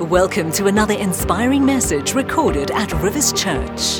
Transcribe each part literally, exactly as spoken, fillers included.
Welcome to another inspiring message recorded at Rivers Church.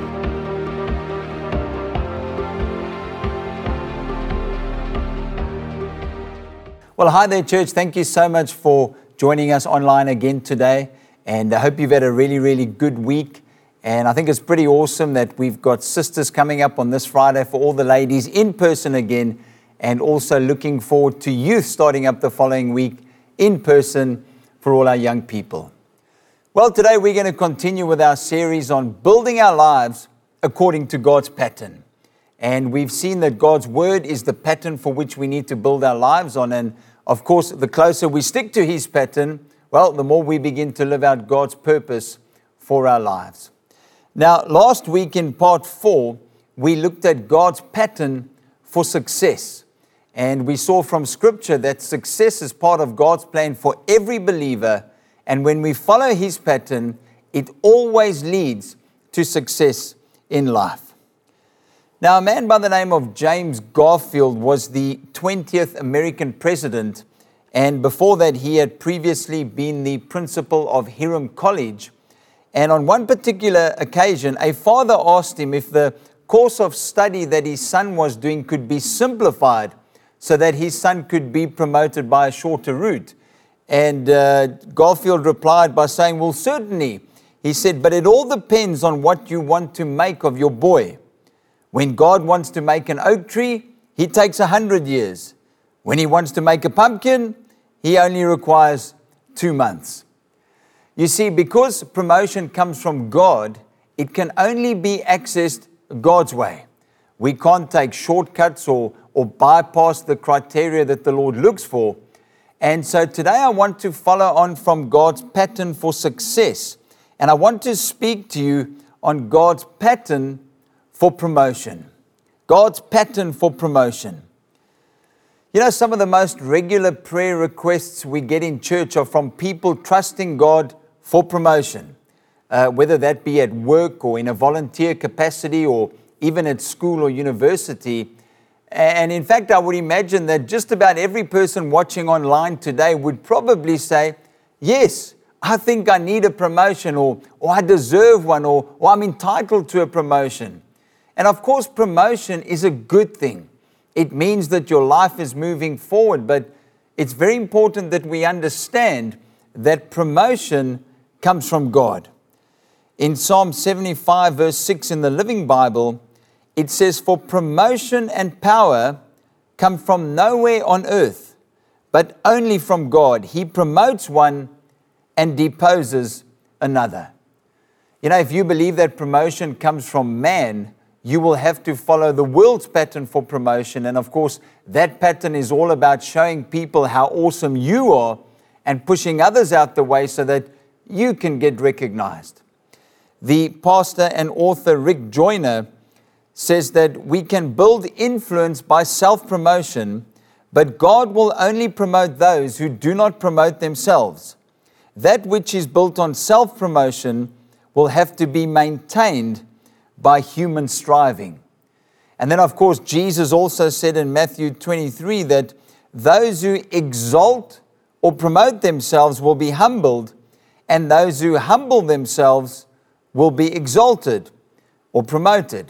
Well, hi there, church. Thank you so much for joining us online again today. And I hope you've had a really, really good week. And I think it's pretty awesome that we've got sisters coming up on this Friday for all the ladies in person again. And also looking forward to youth starting up the following week in person for all our young people. Well, today we're going to continue with our series on building our lives according to God's pattern. And we've seen that God's word is the pattern for which we need to build our lives on. And of course, the closer we stick to his pattern, well, the more we begin to live out God's purpose for our lives. Now, last week in part four, we looked at God's pattern for success. And we saw from Scripture that success is part of God's plan for every believer. And when we follow his pattern, it always leads to success in life. Now, a man by the name of James Garfield was the twentieth American president. And before that, he had previously been the principal of Hiram College. And on one particular occasion, a father asked him if the course of study that his son was doing could be simplified so that his son could be promoted by a shorter route. And uh, Garfield replied by saying, well, certainly. He said, but it all depends on what you want to make of your boy. When God wants to make an oak tree, he takes a hundred years. When he wants to make a pumpkin, he only requires two months. You see, because promotion comes from God, it can only be accessed God's way. We can't take shortcuts or, or bypass the criteria that the Lord looks for. And so today I want to follow on from God's pattern for success. And I want to speak to you on God's pattern for promotion. God's pattern for promotion. You know, some of the most regular prayer requests we get in church are from people trusting God for promotion, uh, whether that be at work or in a volunteer capacity or even at school or university. And in fact, I would imagine that just about every person watching online today would probably say, yes, I think I need a promotion, or, or I deserve one, or, or I'm entitled to a promotion. And of course, promotion is a good thing. It means that your life is moving forward, but it's very important that we understand that promotion comes from God. In Psalm seventy-five, verse six in the Living Bible, it says, for promotion and power come from nowhere on earth, but only from God. He promotes one and deposes another. You know, if you believe that promotion comes from man, you will have to follow the world's pattern for promotion. And of course, that pattern is all about showing people how awesome you are and pushing others out the way so that you can get recognized. The pastor and author Rick Joyner says that we can build influence by self-promotion, but God will only promote those who do not promote themselves. That which is built on self-promotion will have to be maintained by human striving. And then, of course, Jesus also said in Matthew twenty-three that those who exalt or promote themselves will be humbled, and those who humble themselves will be exalted or promoted.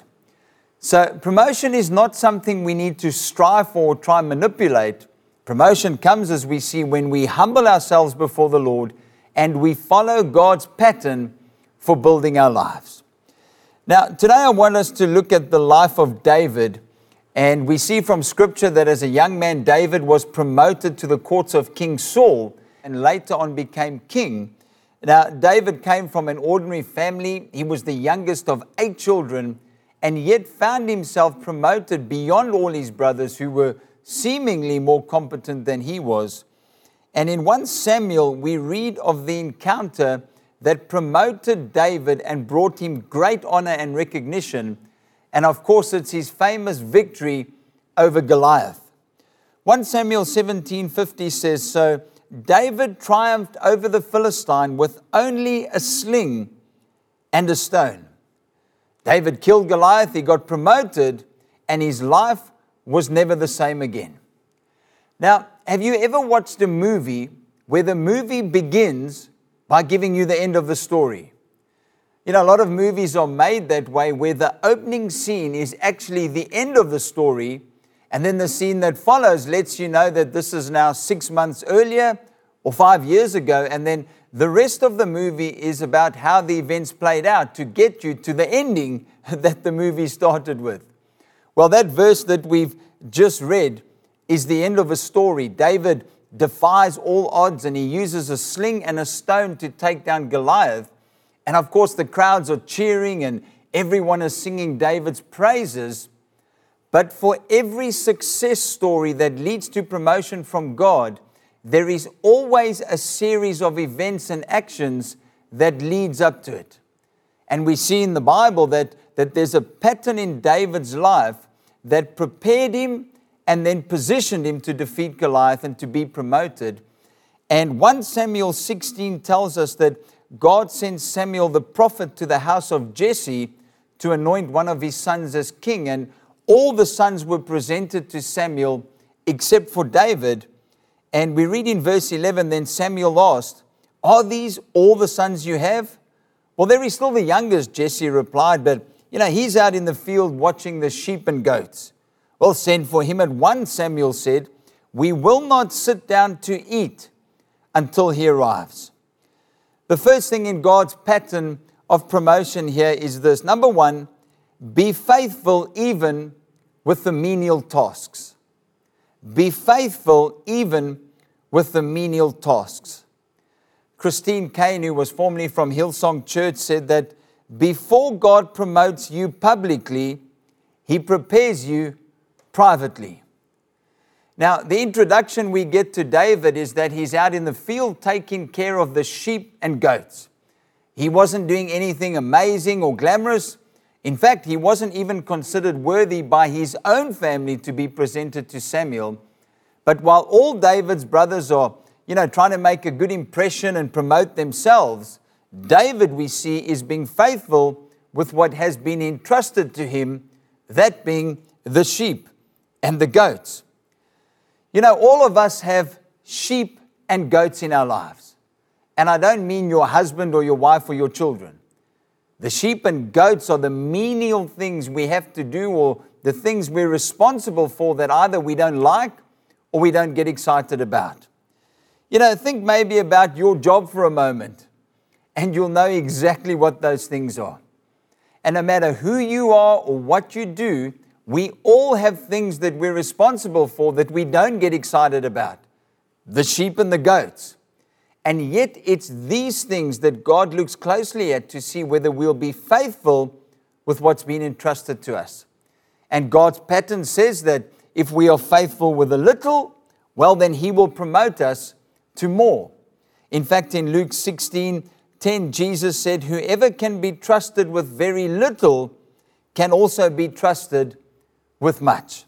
So promotion is not something we need to strive for or try and manipulate. Promotion comes, as we see, when we humble ourselves before the Lord and we follow God's pattern for building our lives. Now, today I want us to look at the life of David, and we see from Scripture that as a young man, David was promoted to the courts of King Saul and later on became king. Now, David came from an ordinary family. He was the youngest of eight children, and yet found himself promoted beyond all his brothers who were seemingly more competent than he was. And in First Samuel, we read of the encounter that promoted David and brought him great honor and recognition. And of course, it's his famous victory over Goliath. First Samuel seventeen fifty says, so David triumphed over the Philistine with only a sling and a stone. David killed Goliath, he got promoted, and his life was never the same again. Now, have you ever watched a movie where the movie begins by giving you the end of the story. You know, a lot of movies are made that way, where the opening scene is actually the end of the story, and then the scene that follows lets you know that this is now six months earlier or five years ago, and then the rest of the movie is about how the events played out to get you to the ending that the movie started with. Well, that verse that we've just read is the end of a story. David defies all odds, and he uses a sling and a stone to take down Goliath. And of course, the crowds are cheering and everyone is singing David's praises. But for every success story that leads to promotion from God, there is always a series of events and actions that leads up to it. And we see in the Bible that, that there's a pattern in David's life that prepared him and then positioned him to defeat Goliath and to be promoted. And First Samuel sixteen tells us that God sent Samuel the prophet to the house of Jesse to anoint one of his sons as king. And all the sons were presented to Samuel except for David. And we read in verse eleven, then Samuel asked, "Are these all the sons you have?" "Well, there is still the youngest," Jesse replied, "but you know, he's out in the field watching the sheep and goats." "Well, send for him at once," Samuel said. "We will not sit down to eat until he arrives." The first thing in God's pattern of promotion here is this. Number one, be faithful even with the menial tasks. Be faithful even with the menial tasks. Christine Kane, who was formerly from Hillsong Church, said that before God promotes you publicly, He prepares you privately. Now, the introduction we get to David is that he's out in the field taking care of the sheep and goats. He wasn't doing anything amazing or glamorous. In fact, he wasn't even considered worthy by his own family to be presented to Samuel. But while all David's brothers are, you know, trying to make a good impression and promote themselves, David, we see, is being faithful with what has been entrusted to him, that being the sheep and the goats. You know, all of us have sheep and goats in our lives. And I don't mean your husband or your wife or your children. The sheep and goats are the menial things we have to do, or the things we're responsible for that either we don't like or we don't get excited about. You know, think maybe about your job for a moment, and you'll know exactly what those things are. And no matter who you are or what you do, we all have things that we're responsible for that we don't get excited about. The sheep and the goats. And yet it's these things that God looks closely at to see whether we'll be faithful with what's been entrusted to us. And God's pattern says that if we are faithful with a little, well, then He will promote us to more. In fact, in Luke sixteen ten, Jesus said, "Whoever can be trusted with very little can also be trusted with much."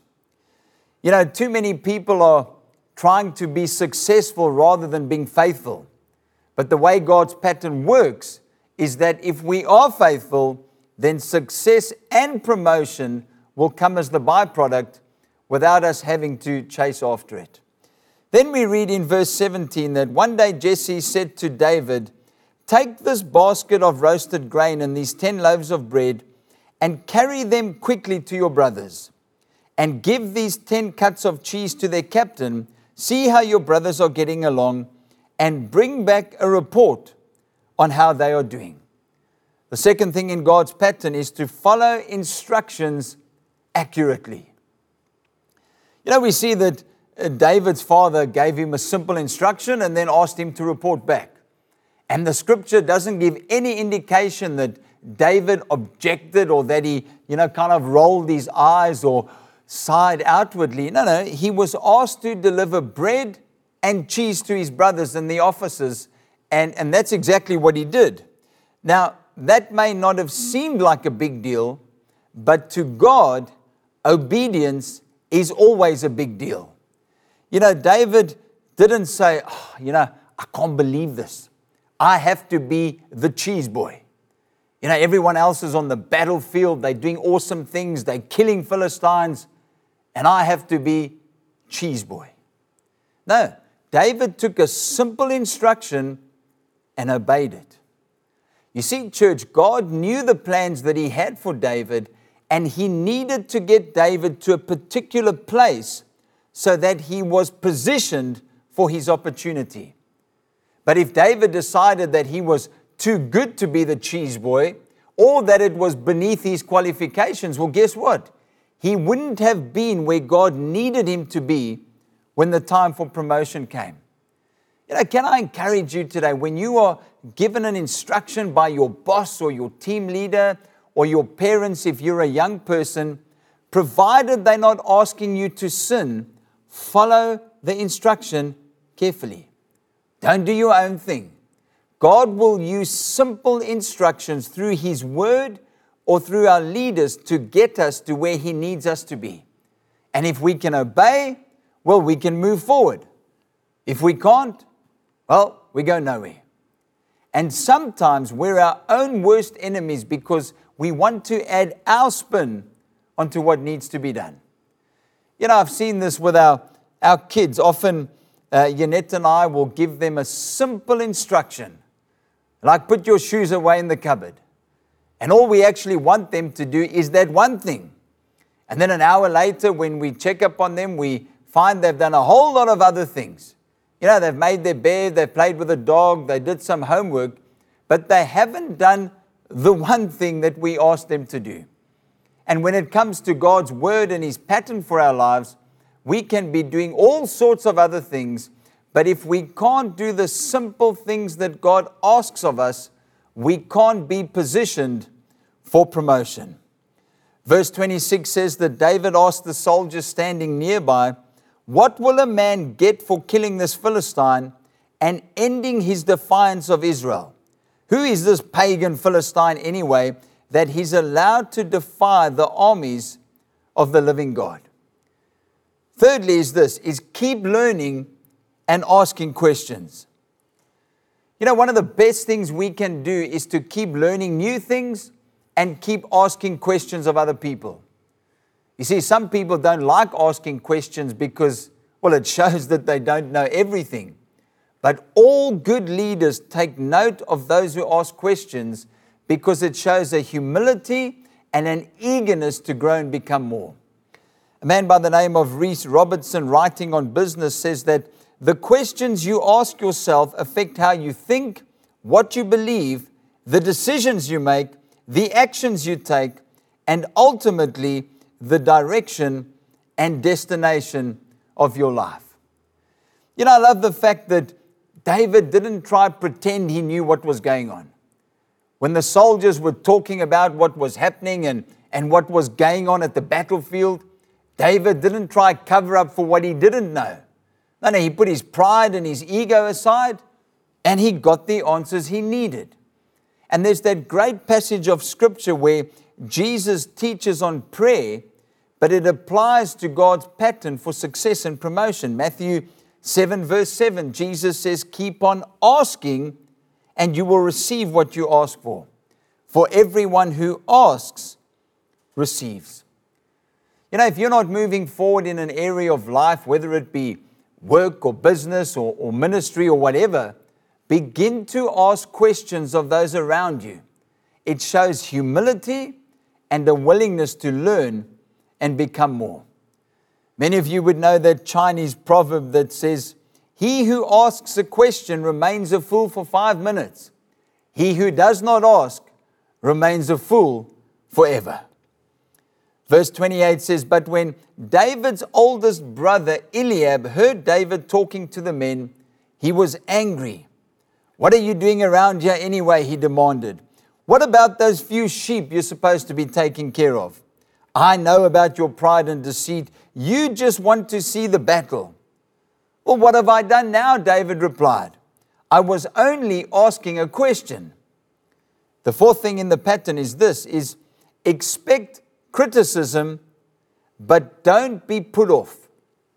You know, too many people are trying to be successful rather than being faithful. But the way God's pattern works is that if we are faithful, then success and promotion will come as the byproduct without us having to chase after it. Then we read in verse seventeen that one day Jesse said to David, "Take this basket of roasted grain and these ten loaves of bread and carry them quickly to your brothers. And give these ten cuts of cheese to their captain. See how your brothers are getting along, and bring back a report on how they are doing." The second thing in God's pattern is to follow instructions accurately. You know, we see that David's father gave him a simple instruction and then asked him to report back. And the scripture doesn't give any indication that David objected or that he, you know, kind of rolled his eyes or sighed outwardly. No, no, he was asked to deliver bread and cheese to his brothers and the officers, and, and that's exactly what he did. Now, that may not have seemed like a big deal, but to God, obedience is always a big deal. You know, David didn't say, oh, you know, I can't believe this. I have to be the cheese boy. You know, everyone else is on the battlefield. They're doing awesome things. They're killing Philistines. And I have to be cheese boy. No, David took a simple instruction and obeyed it. You see, church, God knew the plans that He had for David, and He needed to get David to a particular place so that he was positioned for his opportunity. But if David decided that he was too good to be the cheese boy, or that it was beneath his qualifications, well, guess what? He wouldn't have been where God needed him to be when the time for promotion came. You know, can I encourage you today, when you are given an instruction by your boss or your team leader or your parents, if you're a young person, provided they're not asking you to sin, follow the instruction carefully. Don't do your own thing. God will use simple instructions through His Word or through our leaders to get us to where He needs us to be. And if we can obey, well, we can move forward. If we can't, well, we go nowhere. And sometimes we're our own worst enemies because we want to add our spin onto what needs to be done. You know, I've seen this with our, our kids. Often, uh, Yanette and I will give them a simple instruction, like put your shoes away in the cupboard. And all we actually want them to do is that one thing. And then an hour later, when we check up on them, we find they've done a whole lot of other things. You know, they've made their bed, they've played with a dog, they did some homework, but they haven't done the one thing that we asked them to do. And when it comes to God's Word and His pattern for our lives, we can be doing all sorts of other things, but if we can't do the simple things that God asks of us, we can't be positioned for promotion. Verse twenty-six says that David asked the soldiers standing nearby, "What will a man get for killing this Philistine and ending his defiance of Israel? Who is this pagan Philistine anyway, that he's allowed to defy the armies of the living God?" Thirdly is this, is keep learning and asking questions. You know, one of the best things we can do is to keep learning new things and keep asking questions of other people. You see, some people don't like asking questions because, well, it shows that they don't know everything. But all good leaders take note of those who ask questions because it shows a humility and an eagerness to grow and become more. A man by the name of Reese Robertson, writing on business, says that the questions you ask yourself affect how you think, what you believe, the decisions you make, the actions you take, and ultimately the direction and destination of your life. You know, I love the fact that David didn't try to pretend he knew what was going on. When the soldiers were talking about what was happening and, and what was going on at the battlefield, David didn't try to cover up for what he didn't know. No, no, he put his pride and his ego aside and he got the answers he needed. And there's that great passage of Scripture where Jesus teaches on prayer, but it applies to God's pattern for success and promotion. Matthew seven verse seven, Jesus says, "Keep on asking and you will receive what you ask for. For everyone who asks receives." You know, if you're not moving forward in an area of life, whether it be work or business or, or ministry or whatever, begin to ask questions of those around you. It shows humility and a willingness to learn and become more. Many of you would know that Chinese proverb that says, "He who asks a question remains a fool for five minutes. He who does not ask remains a fool forever." Verse twenty-eight says, "But when David's oldest brother Eliab heard David talking to the men, he was angry. 'What are you doing around here anyway?' he demanded. 'What about those few sheep you're supposed to be taking care of? I know about your pride and deceit. You just want to see the battle.' 'Well, what have I done now?' David replied. 'I was only asking a question.'" The fourth thing in the pattern is this, is expect criticism, but don't be put off.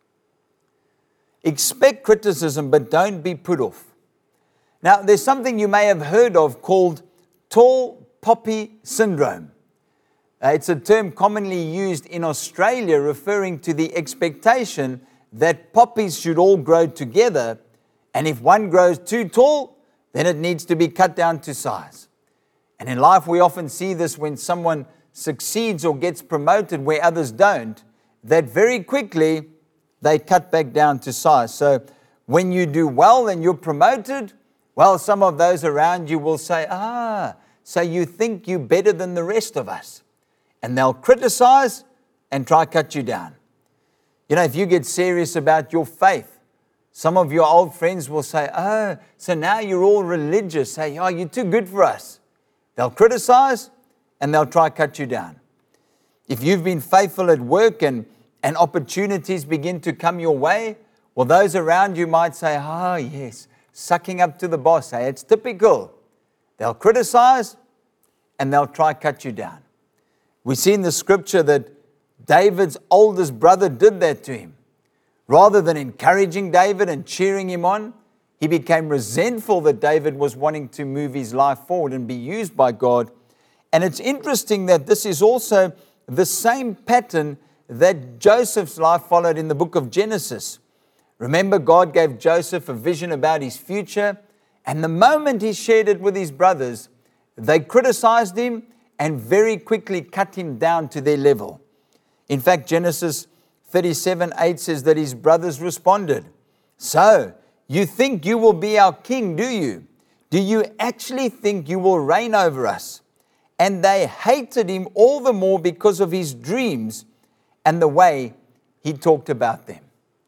Expect criticism, but don't be put off. Now, there's something you may have heard of called tall poppy syndrome. Uh, it's a term commonly used in Australia referring to the expectation that poppies should all grow together, and if one grows too tall, then it needs to be cut down to size. And in life, we often see this when someone succeeds or gets promoted where others don't, that very quickly they cut back down to size. So when you do well and you're promoted, well, some of those around you will say, ah, so you think you're better than the rest of us. And they'll criticize and try to cut you down. You know, if you get serious about your faith, some of your old friends will say, oh, so now you're all religious. Say, oh, you're too good for us. They'll criticize and they'll try to cut you down. If you've been faithful at work and, and opportunities begin to come your way, well, those around you might say, oh, yes, sucking up to the boss. Hey, it's typical. They'll criticize and they'll try to cut you down. We see in the scripture that David's oldest brother did that to him. Rather than encouraging David and cheering him on, he became resentful that David was wanting to move his life forward and be used by God. And it's interesting that this is also the same pattern that Joseph's life followed in the book of Genesis. Remember, God gave Joseph a vision about his future, and the moment he shared it with his brothers, they criticized him and very quickly cut him down to their level. In fact, Genesis thirty-seven eight says that his brothers responded, so, you think you will be our king, do you? Do you actually think you will reign over us? And they hated him all the more because of his dreams and the way he talked about them.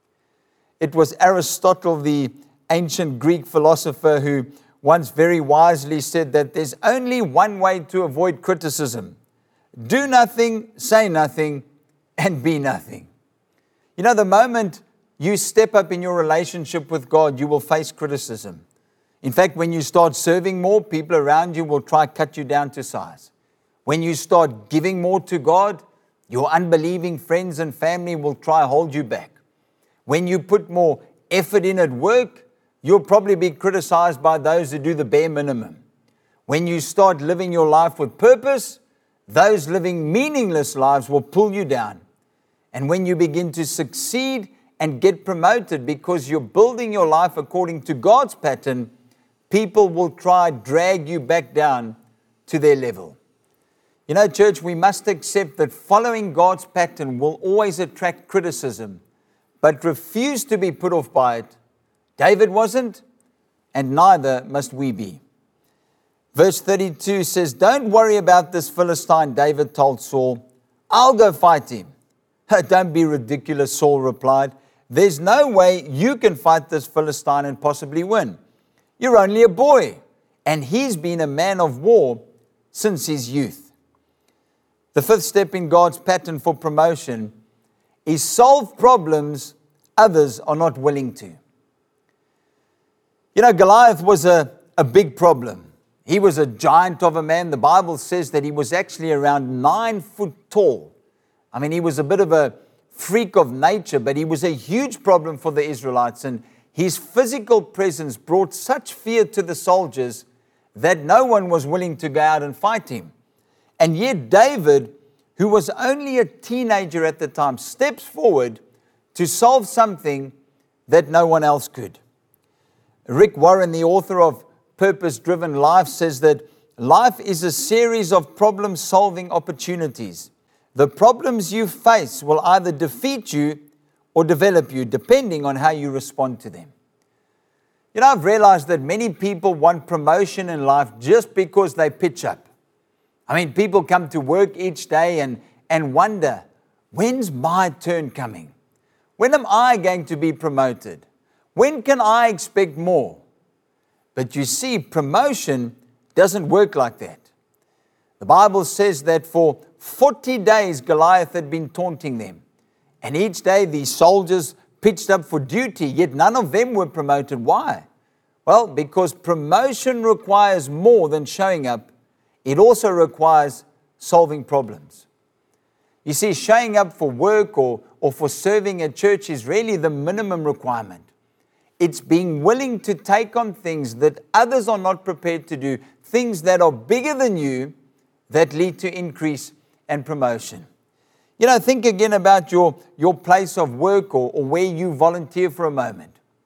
It was Aristotle, the ancient Greek philosopher, who once very wisely said that there's only one way to avoid criticism. Do nothing, say nothing, and be nothing. You know, the moment you step up in your relationship with God, you will face criticism. In fact, when you start serving more, people around you will try to cut you down to size. When you start giving more to God, your unbelieving friends and family will try to hold you back. When you put more effort in at work, you'll probably be criticized by those who do the bare minimum. When you start living your life with purpose, those living meaningless lives will pull you down. And when you begin to succeed and get promoted because you're building your life according to God's pattern, people will try to drag you back down to their level. You know, church, we must accept that following God's pattern will always attract criticism, but refuse to be put off by it. David wasn't, and neither must we be. Verse thirty-two says, don't worry about this Philistine, David told Saul. I'll go fight him. Don't be ridiculous, Saul replied. There's no way you can fight this Philistine and possibly win. You're only a boy, and he's been a man of war since his youth. The fifth step in God's pattern for promotion is solve problems others are not willing to. You know, Goliath was a, a big problem. He was a giant of a man. The Bible says that he was actually around nine foot tall. I mean, he was a bit of a freak of nature, but he was a huge problem for the Israelites. And his physical presence brought such fear to the soldiers that no one was willing to go out and fight him. And yet David, who was only a teenager at the time, steps forward to solve something that no one else could. Rick Warren, the author of Purpose-Driven Life, says that life is a series of problem-solving opportunities. The problems you face will either defeat you or develop you, depending on how you respond to them. You know, I've realized that many people want promotion in life just because they pitch up. I mean, people come to work each day and, and wonder, when's my turn coming? When am I going to be promoted? When can I expect more? But you see, promotion doesn't work like that. The Bible says that for forty days Goliath had been taunting them. And each day these soldiers pitched up for duty, yet none of them were promoted. Why? Well, because promotion requires more than showing up. It also requires solving problems. You see, showing up for work or, or for serving at church is really the minimum requirement. It's being willing to take on things that others are not prepared to do, things that are bigger than you that lead to increase and promotion. You know, think again about your, your place of work or, or where you volunteer for a moment.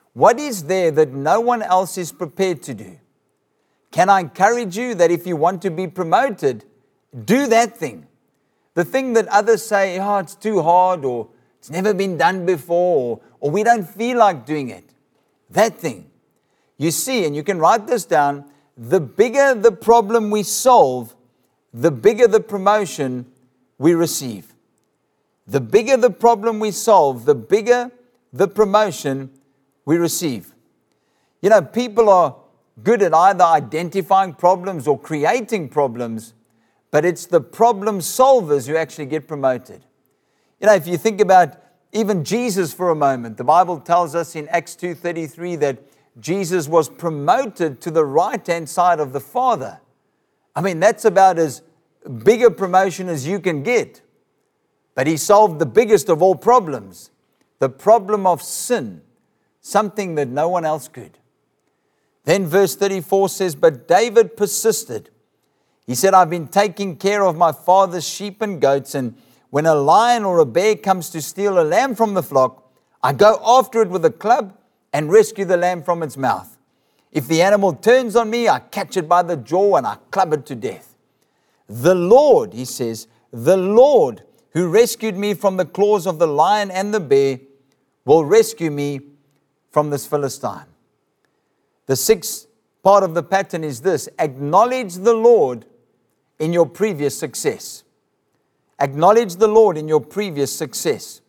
What is there that no one else is prepared to do? Can I encourage you that if you want to be promoted, do that thing. The thing that others say, oh, it's too hard, or it's never been done before, or, or we don't feel like doing it. That thing. You see, and you can write this down, the bigger the problem we solve, the bigger the promotion we receive. The bigger the problem we solve, the bigger the promotion we receive. You know, people are good at either identifying problems or creating problems, but it's the problem solvers who actually get promoted. You know, if you think about even Jesus for a moment, the Bible tells us in Acts two thirty-three that Jesus was promoted to the right-hand side of the Father. I mean, that's about as big a promotion as you can get. But he solved the biggest of all problems, the problem of sin, something that no one else could. Then verse thirty-four says, but David persisted. He said, I've been taking care of my father's sheep and goats, and when a lion or a bear comes to steal a lamb from the flock, I go after it with a club and rescue the lamb from its mouth. If the animal turns on me, I catch it by the jaw and I club it to death. The Lord, he says, the Lord who rescued me from the claws of the lion and the bear will rescue me from this Philistine. The sixth part of the pattern is this: acknowledge the Lord in your previous success. Acknowledge the Lord in your previous success.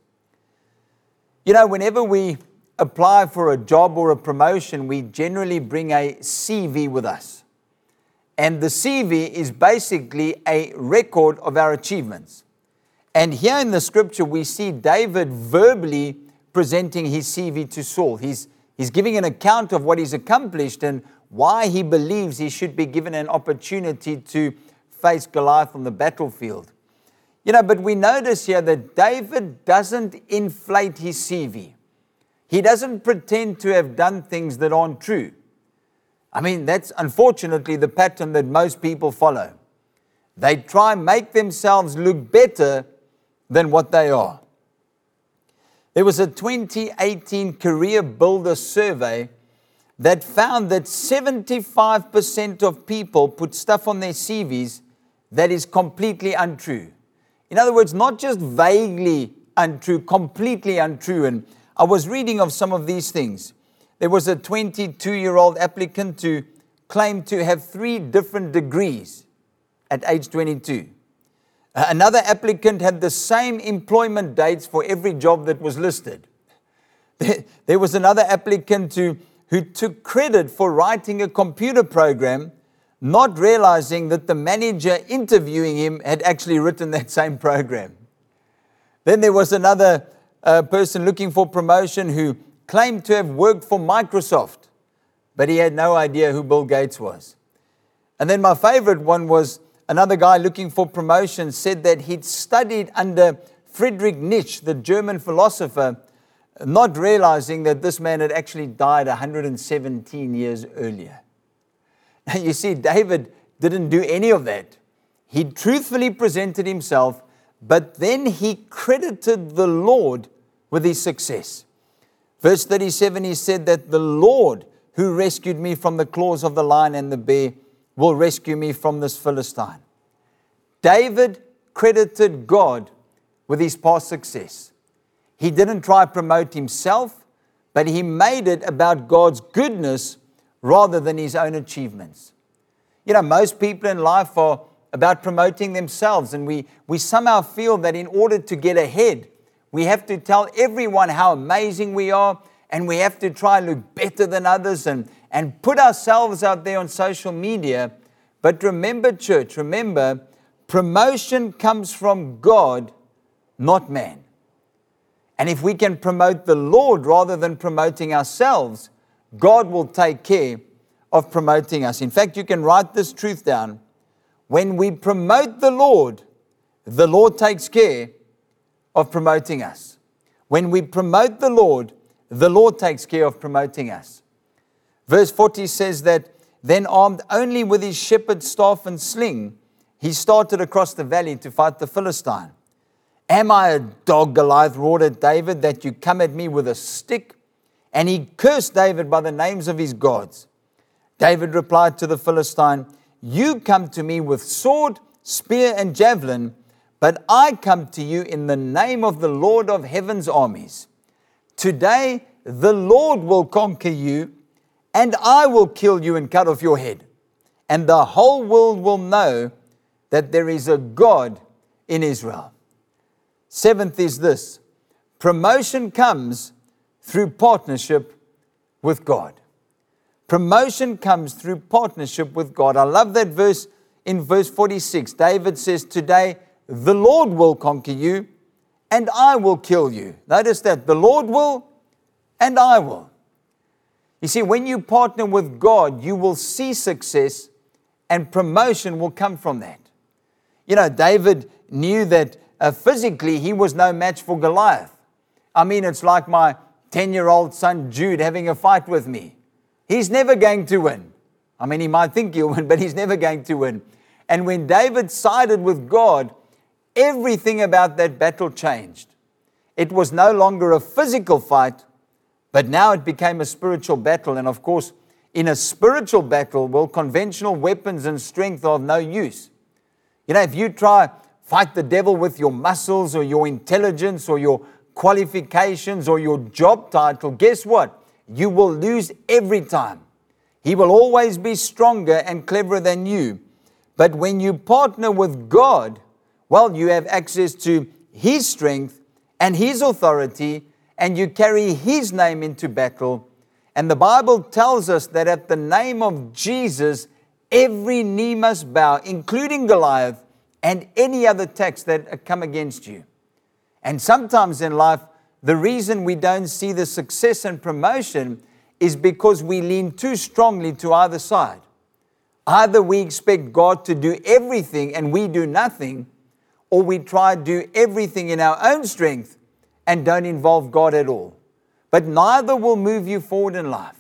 You know, whenever we apply for a job or a promotion, we generally bring a C V with us. And the C V is basically a record of our achievements. And here in the scripture, we see David verbally presenting his C V to Saul. He's, he's giving an account of what he's accomplished and why he believes he should be given an opportunity to face Goliath on the battlefield. You know, but we notice here that David doesn't inflate his C V. He doesn't pretend to have done things that aren't true. I mean, that's unfortunately the pattern that most people follow. They try and make themselves look better than what they are. There was a twenty eighteen Career Builder survey that found that seventy-five percent of people put stuff on their C Vs that is completely untrue. In other words, not just vaguely untrue, completely untrue. And I was reading of some of these things. There was a twenty-two-year-old applicant who claimed to have three different degrees at age twenty-two. Uh, another applicant had the same employment dates for every job that was listed. There, there was another applicant who, who took credit for writing a computer program, not realizing that the manager interviewing him had actually written that same program. Then there was another uh, person looking for promotion who claimed to have worked for Microsoft, but he had no idea who Bill Gates was. And then my favorite one was another guy looking for promotion said that he'd studied under Friedrich Nietzsche, the German philosopher, not realizing that this man had actually died one hundred seventeen years earlier. Now you see, David didn't do any of that. He truthfully presented himself, but then he credited the Lord with his success. Verse thirty-seven, he said that the Lord who rescued me from the claws of the lion and the bear will rescue me from this Philistine. David credited God with his past success. He didn't try to promote himself, but he made it about God's goodness rather than his own achievements. You know, most people in life are about promoting themselves, and we, we somehow feel that in order to get ahead, we have to tell everyone how amazing we are, and we have to try and look better than others and, and put ourselves out there on social media. But remember, church, remember, promotion comes from God, not man. And if we can promote the Lord rather than promoting ourselves, God will take care of promoting us. In fact, you can write this truth down. When we promote the Lord, the Lord takes care of promoting us. When we promote the Lord, the Lord takes care of promoting us. Verse forty says that, then armed only with his shepherd's staff and sling, he started across the valley to fight the Philistine. Am I a dog, Goliath roared at David, that you come at me with a stick? and he cursed David by the names of his gods. David replied to the Philistine, "You come to me with sword, spear, and javelin, but I come to you in the name of the Lord of heaven's armies. Today the Lord will conquer you, and I will kill you and cut off your head. And the whole world will know that there is a God in Israel." Seventh is this: promotion comes through partnership with God. Promotion comes through partnership with God. I love that verse in verse forty-six. David says, "Today the Lord will conquer you, and I will kill you." Notice that, the Lord will, and I will. You see, when you partner with God, you will see success, and promotion will come from that. You know, David knew that uh, physically he was no match for Goliath. I mean, it's like my ten-year-old son Jude having a fight with me. He's never going to win. I mean, he might think he'll win, but he's never going to win. And when David sided with God, everything about that battle changed. It was no longer a physical fight, but now it became a spiritual battle. And of course, in a spiritual battle, well, conventional weapons and strength are of no use. You know, if you try fight the devil with your muscles or your intelligence or your qualifications or your job title, guess what? You will lose every time. He will always be stronger and cleverer than you. But when you partner with God, well, you have access to His strength and His authority, and you carry His name into battle. And the Bible tells us that at the name of Jesus, every knee must bow, including Goliath and any other attacks that come against you. And sometimes in life, the reason we don't see the success and promotion is because we lean too strongly to either side. Either we expect God to do everything and we do nothing, or we try to do everything in our own strength and don't involve God at all. But neither will move you forward in life.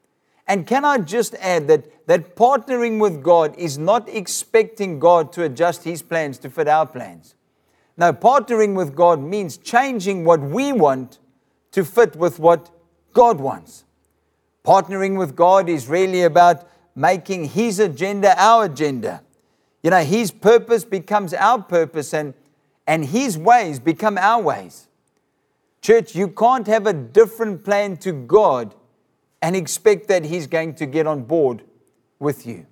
And can I just add that, that partnering with God is not expecting God to adjust His plans to fit our plans. No, partnering with God means changing what we want to fit with what God wants. Partnering with God is really about making His agenda our agenda. You know, His purpose becomes our purpose, and, and His ways become our ways. Church, you can't have a different plan to God and expect that He's going to get on board with you.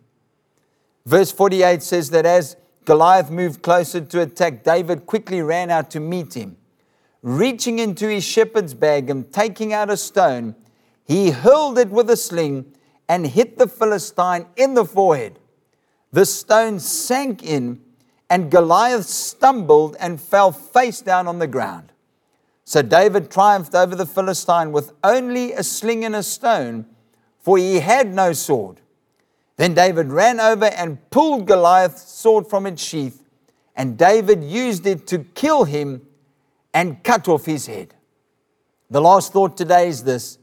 Verse forty-eight says that as Goliath moved closer to attack, David quickly ran out to meet him. Reaching into his shepherd's bag and taking out a stone, he hurled it with a sling and hit the Philistine in the forehead. The stone sank in, and Goliath stumbled and fell face down on the ground. So David triumphed over the Philistine with only a sling and a stone, for he had no sword. Then David ran over and pulled Goliath's sword from its sheath, and David used it to kill him and cut off his head. The last thought today is this: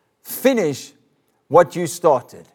finish what you started.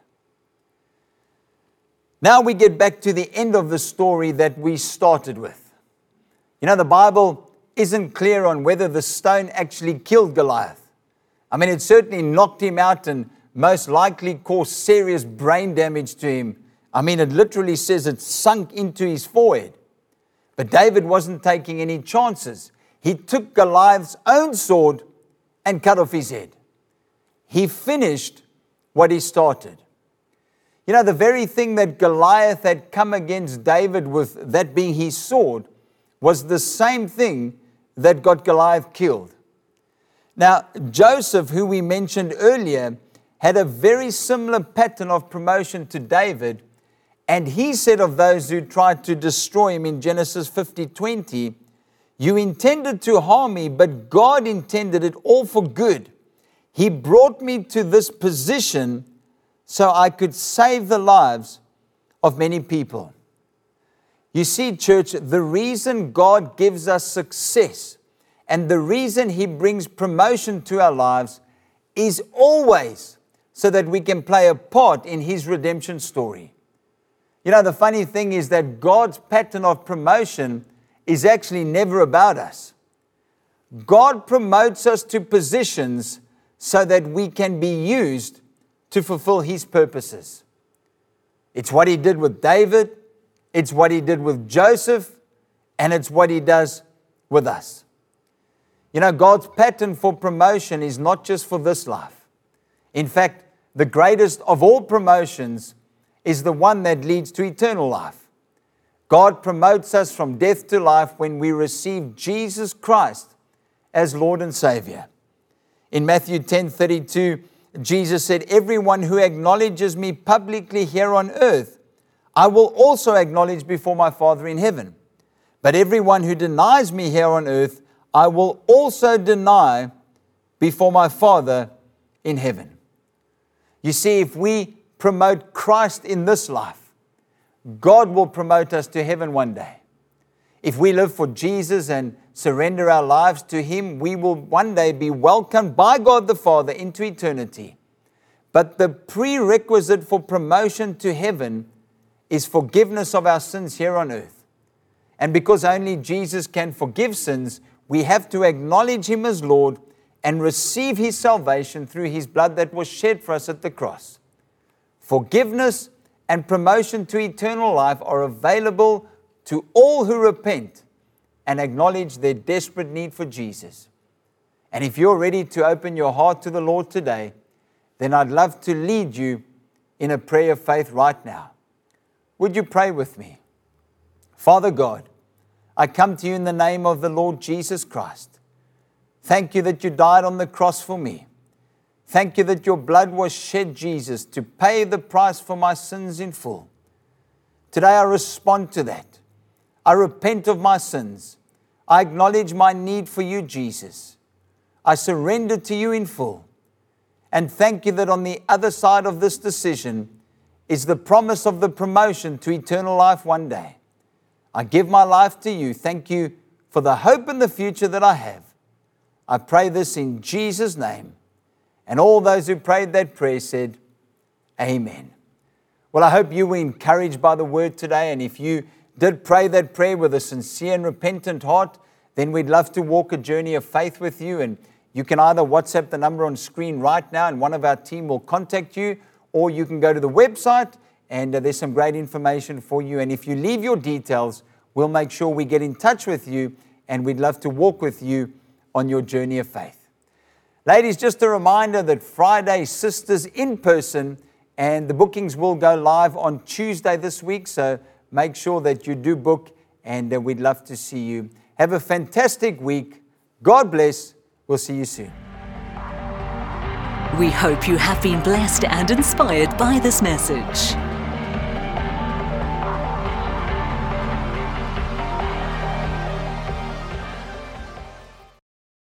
Now we get back to the end of the story that we started with. You know, the Bible isn't clear on whether the stone actually killed Goliath. I mean, it certainly knocked him out and most likely caused serious brain damage to him. I mean, it literally says it sunk into his forehead. But David wasn't taking any chances. He took Goliath's own sword and cut off his head. He finished what he started. You know, the very thing that Goliath had come against David with, that being his sword, was the same thing that got Goliath killed. Now, Joseph, who we mentioned earlier, had a very similar pattern of promotion to David, and he said of those who tried to destroy him in Genesis fifty twenty, "You intended to harm me, but God intended it all for good. He brought me to this position so I could save the lives of many people." You see, church, the reason God gives us success and the reason He brings promotion to our lives is always so that we can play a part in His redemption story. You know, the funny thing is that God's pattern of promotion is actually never about us. God promotes us to positions so that we can be used to fulfill His purposes. It's what He did with David, it's what He did with Joseph, and it's what He does with us. You know, God's pattern for promotion is not just for this life. In fact, the greatest of all promotions is the one that leads to eternal life. God promotes us from death to life when we receive Jesus Christ as Lord and Savior. In Matthew ten thirty-two, Jesus said, "Everyone who acknowledges me publicly here on earth, I will also acknowledge before my Father in heaven. But everyone who denies me here on earth, I will also deny before my Father in heaven." You see, if we promote Christ in this life, God will promote us to heaven one day. If we live for Jesus and surrender our lives to Him, we will one day be welcomed by God the Father into eternity. But the prerequisite for promotion to heaven is forgiveness of our sins here on earth. And because only Jesus can forgive sins, we have to acknowledge Him as Lord and receive His salvation through His blood that was shed for us at the cross. Forgiveness and promotion to eternal life are available to all who repent and acknowledge their desperate need for Jesus. And if you're ready to open your heart to the Lord today, then I'd love to lead you in a prayer of faith right now. Would you pray with me? Father God, I come to you in the name of the Lord Jesus Christ. Thank you that you died on the cross for me. Thank you that your blood was shed, Jesus, to pay the price for my sins in full. Today I respond to that. I repent of my sins. I acknowledge my need for you, Jesus. I surrender to you in full. And thank you that on the other side of this decision is the promise of the promotion to eternal life one day. I give my life to you. Thank you for the hope and the future that I have. I pray this in Jesus' name. And all those who prayed that prayer said, Amen. Well, I hope you were encouraged by the word today. And if you did pray that prayer with a sincere and repentant heart, then we'd love to walk a journey of faith with you. And you can either WhatsApp the number on screen right now and one of our team will contact you, or you can go to the website and uh, there's some great information for you. And if you leave your details, we'll make sure we get in touch with you and we'd love to walk with you on your journey of faith. Ladies, just a reminder that Friday, Sisters in person, and the bookings will go live on Tuesday this week. So make sure that you do book, and uh, we'd love to see you. Have a fantastic week. God bless. We'll see you soon. We hope you have been blessed and inspired by this message.